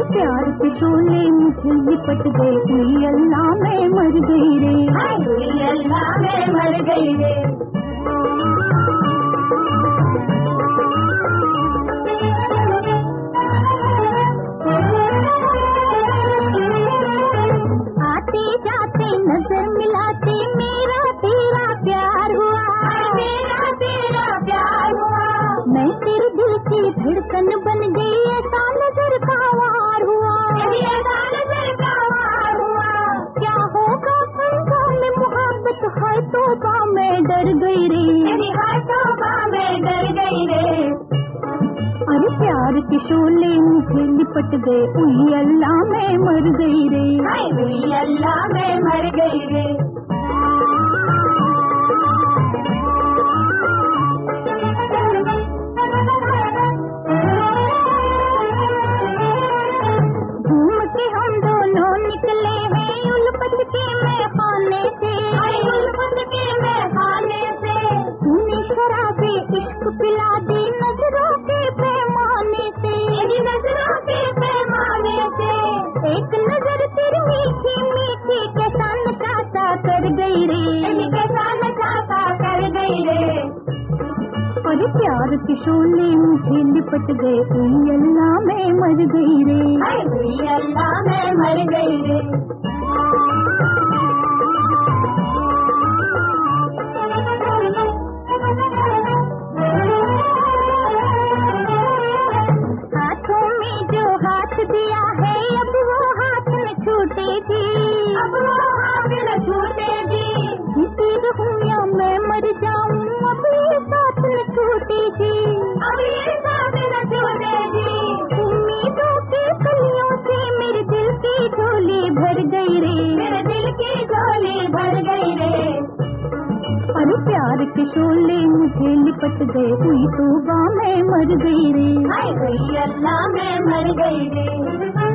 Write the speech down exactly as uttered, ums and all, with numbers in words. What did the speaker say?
प्यार के शोले मुझे लिपट गए, हुई अल्लाह मैं मर गई रे, हुई अल्लाह मैं मर गई रे। आते जाते नजर मिलाते मेरा तेरा प्यार हुआ, मेरा तेरा प्यार हुआ। मैं तेरे दिल की धड़कन बन गई, ऐसा नजर का वार हुआ, ऐसा नजर का वार हुआ। क्या होगा पंखों में मोहब्बत, है तौबा मैं डर गई रे, है तौबा मैं डर गई रे। अरे प्यार के शोले मुझे लिपट गए, हुई अल्लाह मैं मर गई रे, हुई अल्लाह मैं मर गई रे। घूम के हम दोनों निकले हैं उल्फत के मैखाने से, उल्फत के मैखाने से। तूने शराबे इश्क पिला दी नजरों के पैमाने से, नजरों के पैमाने से। एक नजर तेरी मीठी मीठी कैसा नशा सा कर गई रे, कैसा नशा सा कर गई रे। और प्यार के शोले मुझे लिपट गए, हुई अल्लाह मैं मर गई रे, हुई अल्लाह मैं मर गई रे। हाथों में जो हाथ दिया है अब वो हाथ न छूटेगी, अब वो हाथ न छूटेगी। जीती रहूं या मैं मर जाऊं अब ये साथ न छूटेगी, अब ये साथ न छूटेगी। उम्मीदों की कलियों से मेरे दिल की झोली भर गई रे, मेरे दिल की झोली भर गई रे। अरे प्यार के शोले मुझे लिपट गए, हुई तौबा मैं मर गई रे, हुई अल्लाह मैं मर गई रे।